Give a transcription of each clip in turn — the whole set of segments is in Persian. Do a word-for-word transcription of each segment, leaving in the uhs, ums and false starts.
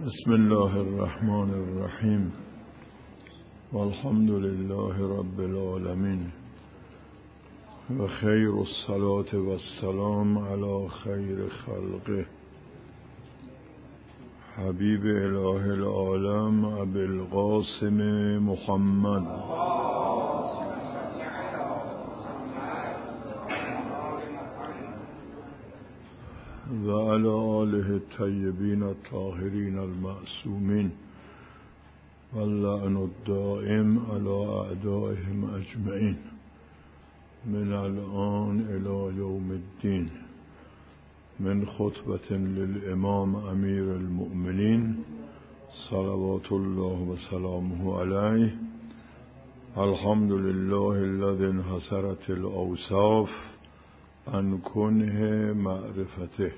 بسم الله الرحمن الرحیم والحمد لله رب العالمین و خیر الصلاة و السلام علی خیر خلقه حبیب اله العالم ابی القاسم محمد و علی آله الطیبین الطاهرین المعصومین و اللعن الدائم علی اعدائهم اجمعین من الان الی یوم الدین. من خطبة للامام امیر المؤمنین صلوات الله و سلامه علیه. الحمد لله الذی انحصرت الاوصاف عن کنه معرفته.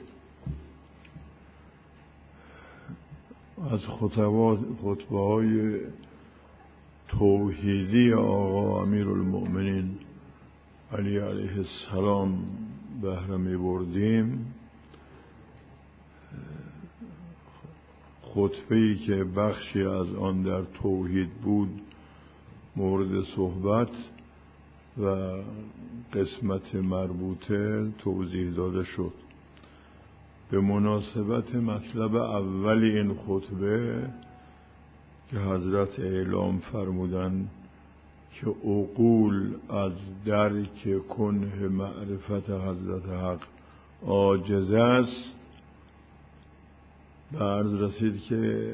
از خطبه های توحیدی آقا امیر المؤمنین علی علیه السلام بهره می بردیم. خطبه‌ای که بخشی از آن در توحید بود مورد صحبت و قسمت مربوطه توضیح داده شد. به مناسبت مطلب اول این خطبه که حضرت اعلام فرمودند که عقول از درک کنه معرفت حضرت حق عاجز است، به عرض رسید که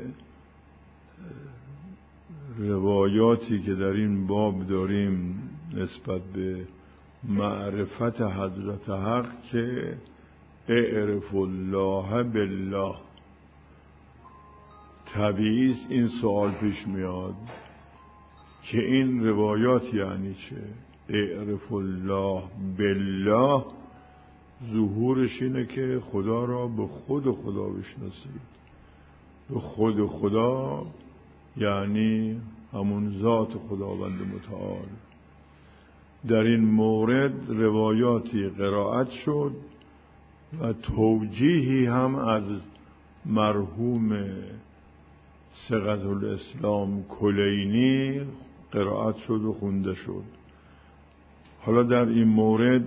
روایاتی که در این باب داریم نسبت به معرفت حضرت حق که اعرف الله بالله، طبیعی است این سوال پیش میاد که این روایات یعنی چه؟ اعرف الله بالله ظهورش اینه که خدا را به خود خدا بشناسید. به خود خدا یعنی همون ذات خداوند متعال. در این مورد روایاتی قرائت شد و توجیهی هم از مرحوم صیغة الاسلام کلینی قرائت شد و خونده شد. حالا در این مورد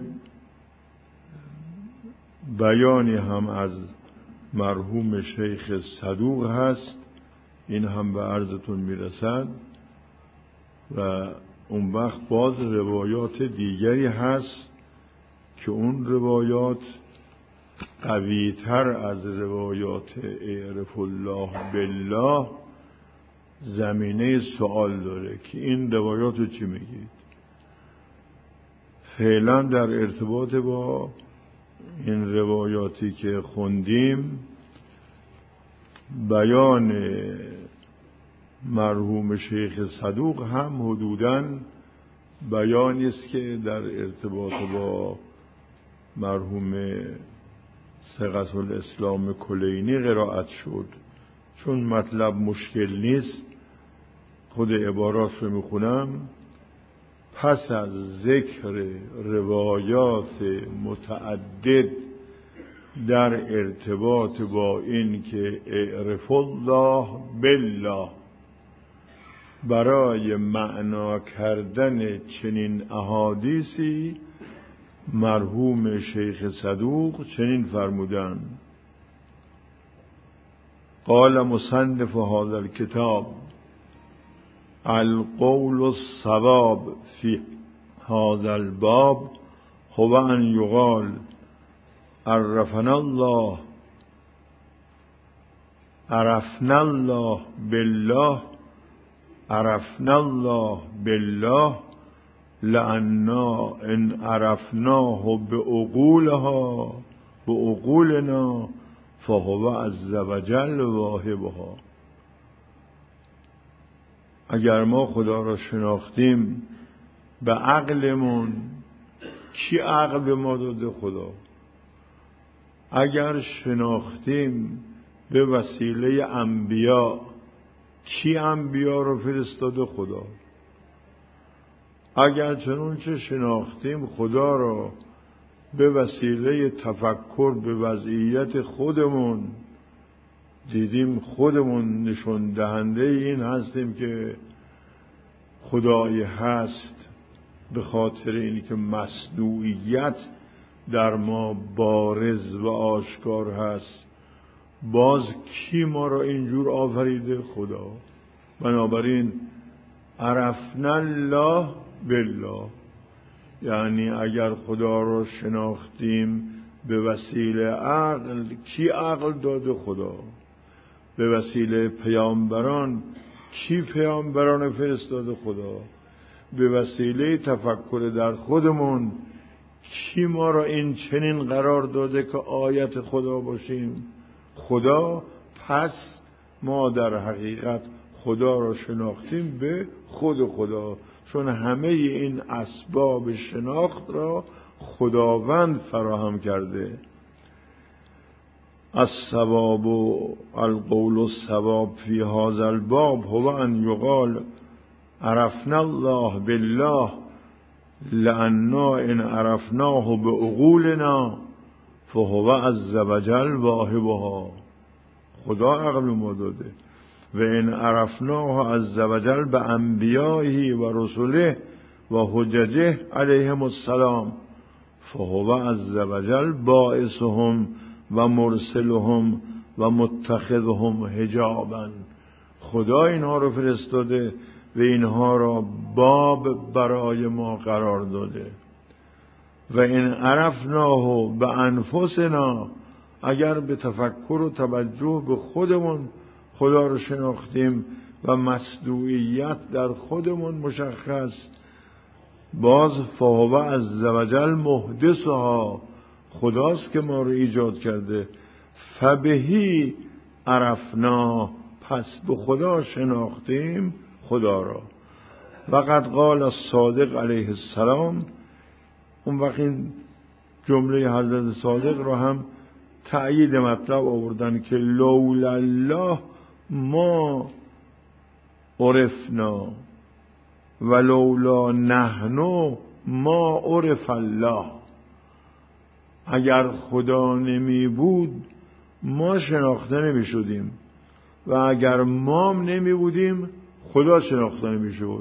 بیانی هم از مرحوم شیخ صدوق هست، این هم به عرضتون میرسد و اون وقت باز روایات دیگری هست که اون روایات قوی‌تر از روایات اعرف الله بالله زمینه سوال داره که این روایات رو چی میگید. فعلا در ارتباط با این روایاتی که خوندیم بیان مرحوم شیخ صدوق هم حدوداً بیانی است که در ارتباط با مرحوم صیغة الاسلام کلینی قرائت شد. چون مطلب مشکل نیست خود عبارات رو میخونم. پس از ذکر روایات متعدد در ارتباط با این که اعرف الله بالله برای معنا کردن چنین احادیثی، مرحوم شیخ صدوق چنین فرمودند: قال مصنف هذا الكتاب القول الصواب في هذا الباب هو ان يقال عرفنا الله عرفنا الله بالله عرفنا الله بالله لأننا ان عرفناه بعقولها بعقولنا فهو عز وجل واهبها. اگر ما خدا را شناختیم به عقلمون، کی عقل به ما داده؟ خدا. اگر شناختیم به وسیله انبیا، کی انبیا رو فرستاده؟ خدا. اگر چنانچه شناختیم خدا را به وسیله تفکر به وضعیت خودمون، دیدیم خودمون نشون دهنده این هستیم که خدای هست، به خاطر اینی که مصنوعیت در ما بارز و آشکار هست. باز کی ما را اینجور آفریده؟ خدا. بنابراین عرفنا الله بالله، یعنی اگر خدا را شناختیم به وسیله عقل، کی عقل داده؟ خدا. به وسیله پیامبران، کی پیامبران فرستاده؟ خدا. به وسیله تفکر در خودمون، کی ما را این چنین قرار داده که آیت خدا باشیم؟ خدا. پس ما در حقیقت خدا را شناختیم به خود خدا، چون همه این اسباب شناخت را خداوند فراهم کرده. الصواب القول الصواب فی هذا الباب هو ان یقال عرفنا الله بالله لأننا ان عرفناه بعقولنا فهو عز وجل واهبها. خدا عقل ما داده. و ان عرفناه عز وجل به انبیائه و رسله و حججه علیهم السلام فهو عز وجل باعثهم و مرسلهم و متخذهم حجابا. خدا اینها رو فرستاده و اینها را باب برای ما قرار داده. و این عرفناه به انفسنا، اگر به تفکر و توجه به خودمون خدا رو شناختیم و مصدوعیت در خودمون مشخص، باز فهو عز وجل محدثها، خداست که ما رو ایجاد کرده. فبهی عرفنا، پس به خدا شناختیم خدا را. وقد قال الصادق علیه السلام، اون وقت این جمله حضرت صادق را هم تأیید مطلب آوردن که لولا الله ما عرفنا و لولا نحن ما عرف الله. اگر خدا نمی بود ما شناخته نمی شدیم و اگر ما نمی بودیم خدا شناخته نمی شد.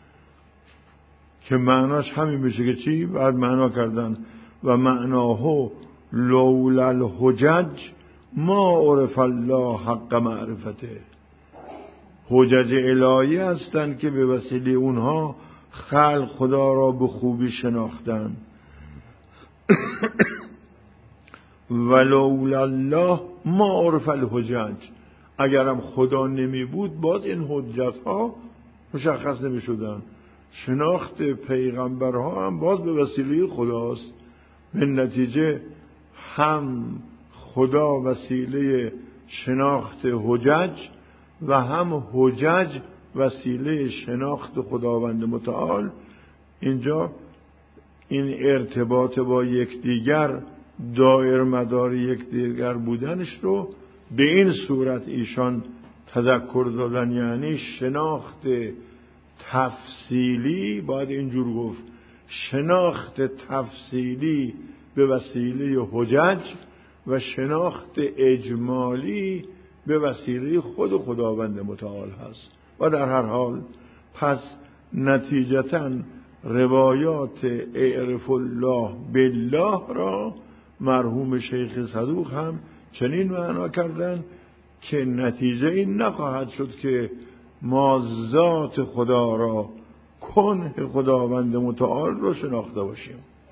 که معناش همین میشه که چی؟ بعد معنا کردن و معناه لولا الحجج ما عرف الله حق معرفته. حجج الهی هستند که به وسیله اونها خلق خدا را به خوبی شناختن. ولولا الله ما عرف الحجج، اگرم خدا نمی بود باز این حجت ها مشخص نمی شدن. شناخت پیغمبرها هم باز به وسیله خداست. به نتیجه هم خدا وسیله شناخت حجج و هم حجج وسیله شناخت خداوند متعال. اینجا این ارتباط با یکدیگر، دایر مدار یکدیگر بودنش رو به این صورت ایشان تذکر دادن، یعنی شناخت تفصیلی، باید اینجور گفت، شناخت تفصیلی به وسیله حجج و شناخت اجمالی به وسیله خود خداوند متعال هست. و در هر حال پس نتیجتاً روایات اعرف الله بالله را مرحوم شیخ صدوق هم چنین معنا کردن که نتیجه این نخواهد شد که ما ذات خدا را، کنه خداوند متعال رو شناخته باشیم.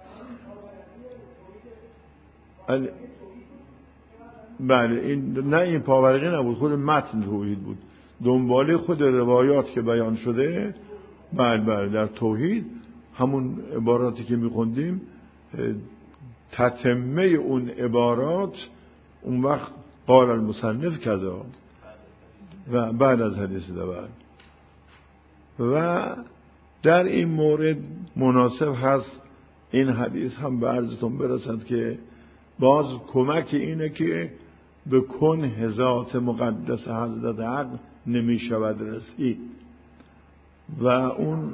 بله، این نه این پاورقی نبود، خود متن توحید بود، دنباله خود روایات که بیان شده. بله بله، در توحید همون عباراتی که میخوندیم تتمه اون عبارات، اون وقت قال المصنف کذا و بعد از حدیث دبر. و در این مورد مناسب هست این حدیث هم به عرضتون برسد که باز کمک اینه که به کنه ذات مقدس حضرت حق نمی شود رسید و اون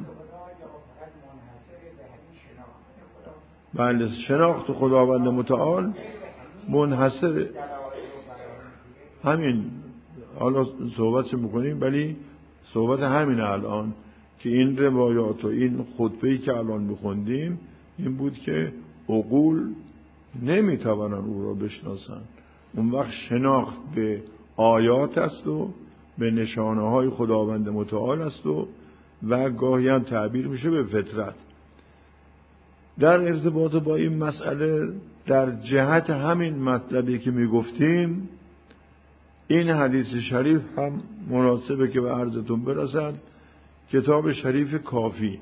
بله شناخت خداوند متعال منحصر همین حالا صحبتش میکنیم، ولی صحبت همین الان که این روایات و این خطبه‌ای که الان میخوندیم این بود که عقول نمیتوانن او را بشناسن. اون وقت شناخت به آیات است و به نشانه های خداوند متعال است و و گاهی هم تعبیر میشه به فطرت. در ارتباط با این مسئله در جهت همین مطلبی که میگفتیم این حدیث شریف هم مناسبه که به عرضتون برسد. کتاب شریف کافی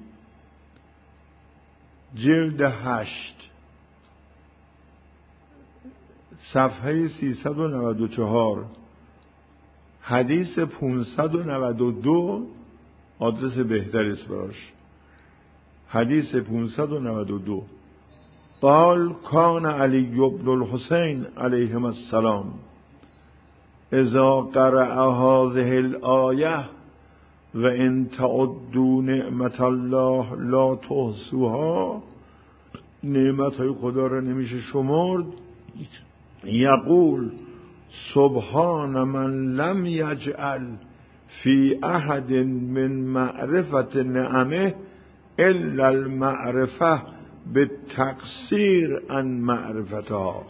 جلد هشت صفحه سیصد و نود و چهار حدیث پانصد و نود و دو آدرس بهتری است براش. حدیث پانصد و نود و دو قال کان علی بن الحسین علیهم السلام اذا قرأ هذه الآیه و ان تعدوا نعمت الله لا تحصوها، نعمت های خدا را نمیشه شمرد، یقول سبحان من لم یجعل فی احد من معرفت نعمه الا المعرفه بالتقصیر عن معرفتها.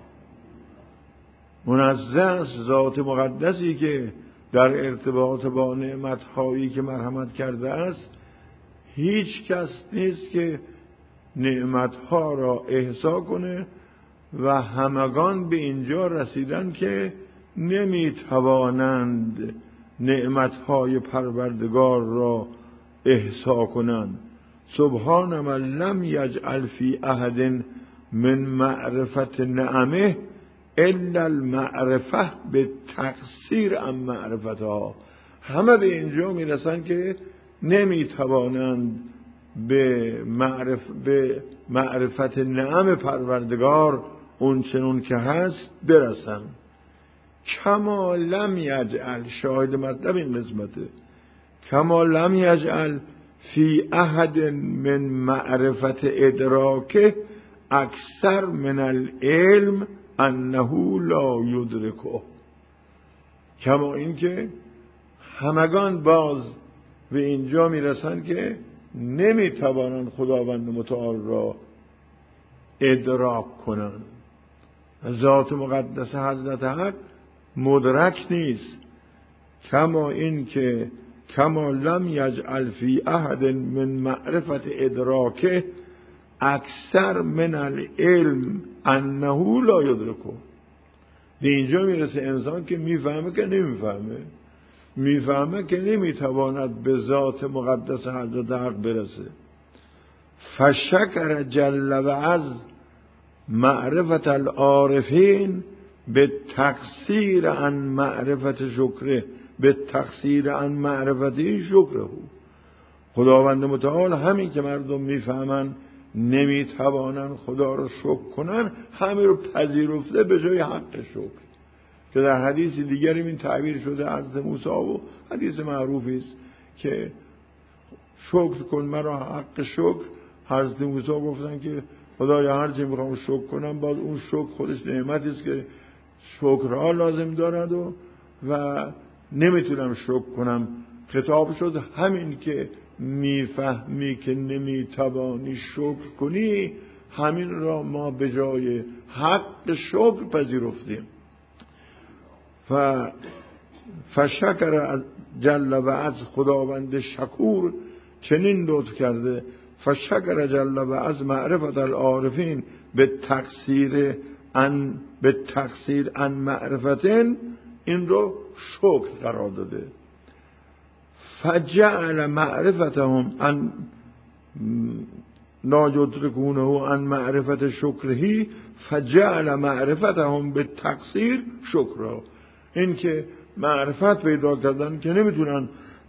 منزه است ذات مقدسی که در ارتباط با نعمت‌هایی که مرحمت کرده است هیچ کس نیست که نعمت‌ها را احصا کنه و همگان به اینجا رسیدن که نمی‌توانند نعمت‌های پروردگار را احصا کنند. سبحان من لم یجعل فی احد من معرفت نعمه الا المعرفه به تقصیر عن معرفتها. همه به اینجا میرسن که نمیتوانند به معرف به معرفت نعم پروردگار اون چنون که هست برسن. کما لم یجعل، شاهد مطلب این قسمته، کما لم یجعل فی احد من معرفت ادراکه اکثر من العلم انه لا یدرکه. کما این که همگان باز به اینجا میرسن که نمیتوانند خداوند متعال را ادراک کنند. ذات مقدس حضرت حق مدرک نیست. کما این که کما لم یجعل فی احد من معرفت ادراکه اکثر من العلم انه لا یدرکه. به اینجا میرسه انسان که میفهمه که نمیفهمه، میفهمه که نمیتواند به ذات مقدس حضرت حق برسه. فشکر جل و عز معرفت العارفین به تقصیر عن معرفت شکره، به تقصیر عن معرفتی شکره. خداوند متعال همین که مردم میفهمن نمیتوانن خدا رو شکر کنن، همین رو پذیرفته به جای حق شکر، که در حدیث دیگری این تعبیر شده از موسی و حدیث معروفی است که شکر کن مرا حق شکر. حضرت موسی گفتن که خدایا هر چی میخوام شکر کنم باز اون شکر خودش نعمتی است که شکرها لازم دارد و و نمیتونم شکر کنم. خطاب شد همین که میفهمی که نمیتوانی شکر کنی، همین را ما به جای حق شکر پذیرفتیم. و فشکر جل و عز، خداوند شکور چنین لطف کرده. فشکر جل و عز معرفت العارفین به تقصیر ان به تقصیر ان معرفتن، این رو شکر قرار داده. فجعل معرفتهم ان لا یدرکونه عن معرفت شکرهی فجعل معرفتهم به تقصیر شکرها. این که معرفت پیدا کردن که نمیتونن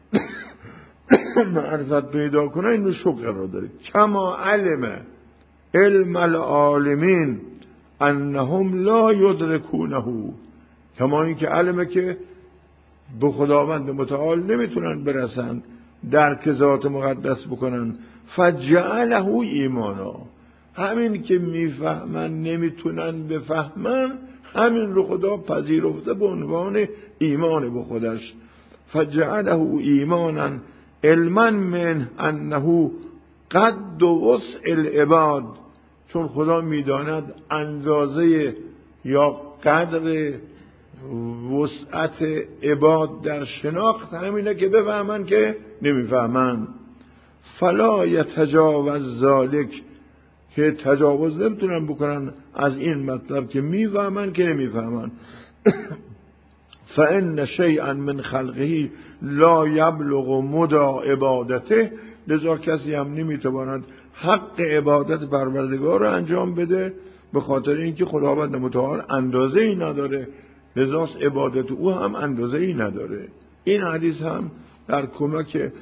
معرفت پیدا کنن، این رو شکر قرار داره. کما علم علم العالمین انهم لا یدرکونه، کما این که علمه که به خداوند متعال نمیتونن برسن درک ذات مقدس بکنن. فجعله ایمانا، همین که میفهمن نمیتونن بفهمن، همین رو خدا پذیرفته به عنوان ایمان به خودش. فجعله ایمانا علما من انه قد وسع العباد، چون خدا میداند اندازه یا قدر وسعت عباد در شناخت همینه که بفهمن که نمیفهمن. فلا یتجاوز ذالک، که تجاوز نمیتونن بکنن از این مطلب که میفهمن که نمیفهمن. فان شیئا من خلقه لا یبلغ مدى عبادته، لذا کسی هم نمیتواند حق عبادت پروردگار رو انجام بده، به خاطر اینکه خداوند متعال اندازه ای نداره، لذا عبادت او هم اندازه ای نداره. این حدیث هم در کمک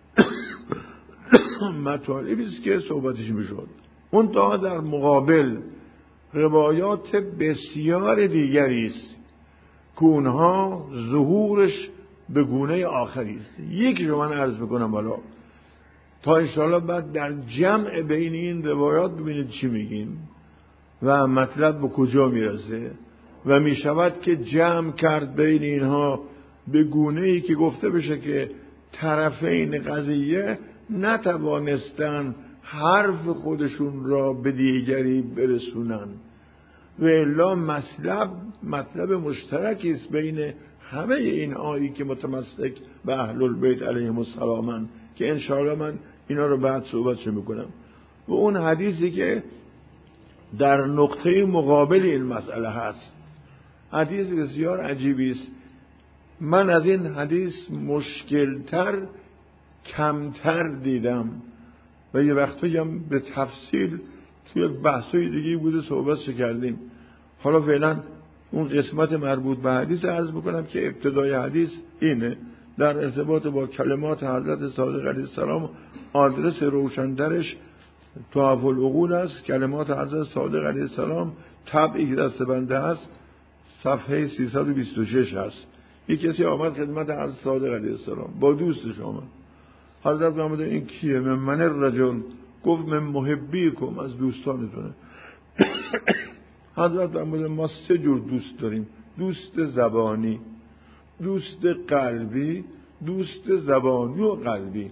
مطالبی است که صحبتش میشد. اون تا در مقابل روایات بسیار دیگری است که اونها ظهورش به گونه آخری است. یکی رو من عرض میکنم بالا تا انشاءالله بعد در جمع بین این روایات ببینید چی میگیم و مطلب به کجا میرسه و میشود که جمع کرد بین اینها به گونه‌ای که گفته بشه که طرفین قضیه نتوانستن حرف خودشون را به دیگری برسونن و الا مطلب مطلب مشترکی است بین همه این آیی که متمسک به اهل البیت علیهم السلام، که انشاءالله من اینا رو بعد صحبتش میکنم. و اون حدیثی که در نقطه مقابل این مسئله هست، حدیث بسیار عجیبی است. من از این حدیث مشکلتر کمتر دیدم و یه وقتی هم به تفصیل توی بحثای دیگه بوده صحبتش کردیم. حالا فعلا اون قسمت مربوط به حدیث عرض بکنم که ابتدای حدیث اینه. در ارتباط با کلمات حضرت صادق علیه السلام آدرس روشن‌ترش تحف العقول است. کلمات حضرت صادق علیه السلام طبعی که دست بنده هست صفحه سیصد و بیست و شش هست. یک کسی آمد خدمت حضرت صادق علیه السلام با دوستش آمد. حضرت آمده این کیه؟ من من الرجل، گفت من محبیکم، از دوستانتونه. حضرت آمده ما سه جور دوست داریم: دوست زبانی، دوست قلبی، دوست زبانی و قلبی.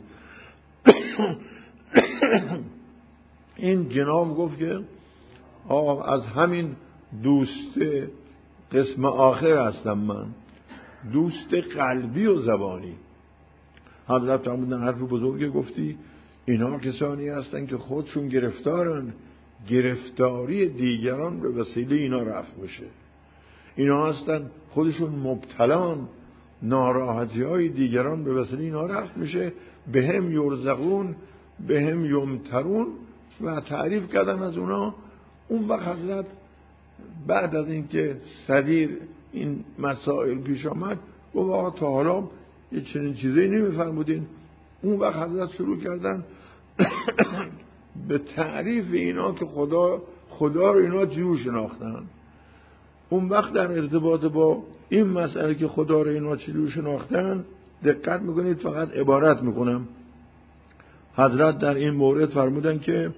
این جناب گفت که آه از همین دوست قسم آخر هستم من، دوست قلبی و زبانی. حضرت فرمودن حرف بزرگی گفتی، اینا کسانی هستن که خودشون گرفتارن، گرفتاری دیگران به وسیله اینا رفع بشه. اینا هستن خودشون مبتلان، ناراحتی های دیگران به وسیله اینا رفع میشه. به هم یرزقون به هم یمترون و تعریف کردن از اونا. اون وقت حضرت بعد از اینکه صدیر این مسائل پیش آمد گفت آقا تا حالا یه چنین چیزی نمیفرمودین. اون وقت حضرت شروع کردن به تعریف اینا که خدا خدا رو اینا چجور شناختن. اون وقت در ارتباط با این مسئله که خدا رو اینا چجور شناختن دقت میکنید، فقط عبارت میکنم. حضرت در این مورد فرمودن که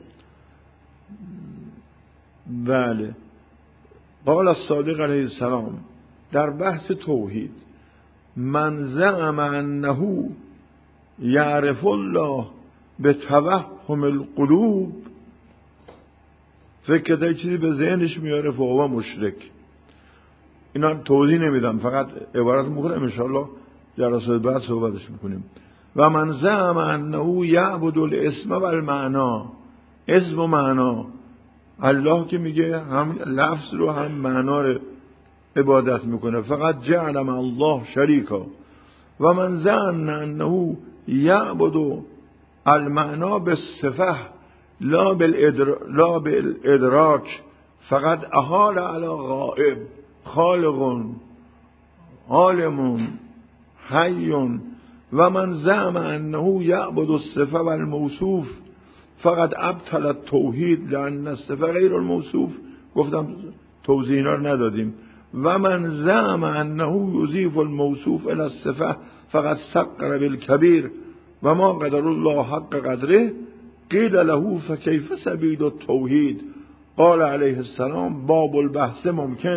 بله قال الصادق علیه السلام در بحث توحید: من زعم انه یعرف الله به توهم القلوب، فکر کرده چیزی به ذهنش میاره فهو مشرک. اینا توضیح نمیدم، فقط عبارت میکنم، انشاءالله جلسات بعد صحبتش میکنیم. و من زعم انه یعبد الاسم و المعنا، اسم و معنا، الله که میگه هم لفظ رو هم معنا رو عبادت میکنه، فقط جعل مع الله شریکا. و من زعم انه یعبد المعنا بالصفه لا لا بالادراک، فقط احال علی غائب خالق عالم حی. و من زعم انه یعبد الصفه و الموصوف، فقط ابطل التوحید لان الصفه غیر الموصوف. گفتم توضیح اینا رو ندادیم. و من زعم انه یضیف الموصوف الى الصفه، فقط سقر بالکبیر و ما قدر الله حق قدره. قیل له فکیف سبیل التوحید؟ قال علیه السلام باب البحث ممکن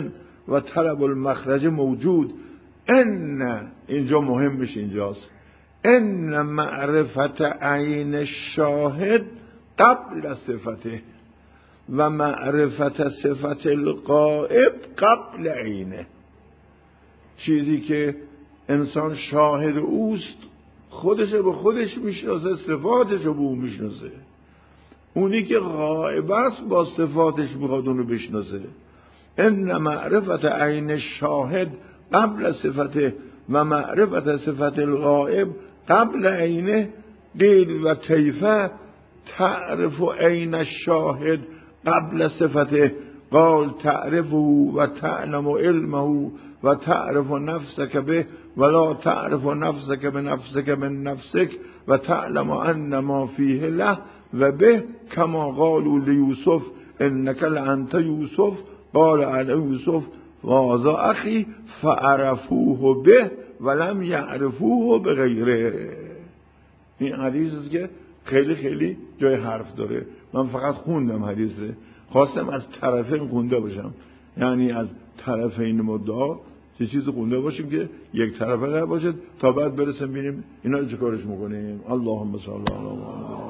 و طلب المخرج موجود. ان اینجا مهمش اینجاست، ان معرفت عین الشاهد قبل صفته و معرفت صفت الغائب قبل عینه. چیزی که انسان شاهد اوست خودش به خودش میشناسه، صفاتش رو به اون میشناسه. اونی که غائب است با صفاتش میخواد اونو بشناسه. ان معرفت عین الشاهد قبل صفته و معرفت صفت الغائب قبل عینه. قیل و کیفه تعرف عین الشاهد قبل صفته؟ قال تعرفه و تعلم علمه و تعرف نفسك به ولا تعرف نفسك بنفسك من نفسك و تعلم ان ما فيه له و به کما قالوا لیوسف انک لانت یوسف قال انا یوسف وهذا اخی فعرفوه به ولم یعرفوه بغیره. این حدیث است که خیلی خیلی جای حرف داره. من فقط خوندم حدیثه، خواستم از طرفین خونده باشم، یعنی از طرفین مدعا چه چیز خونده باشیم که یک طرفه نباشد تا بعد برسیم ببینیم اینا چه کارش میکنیم. اللهم صل علی محمد.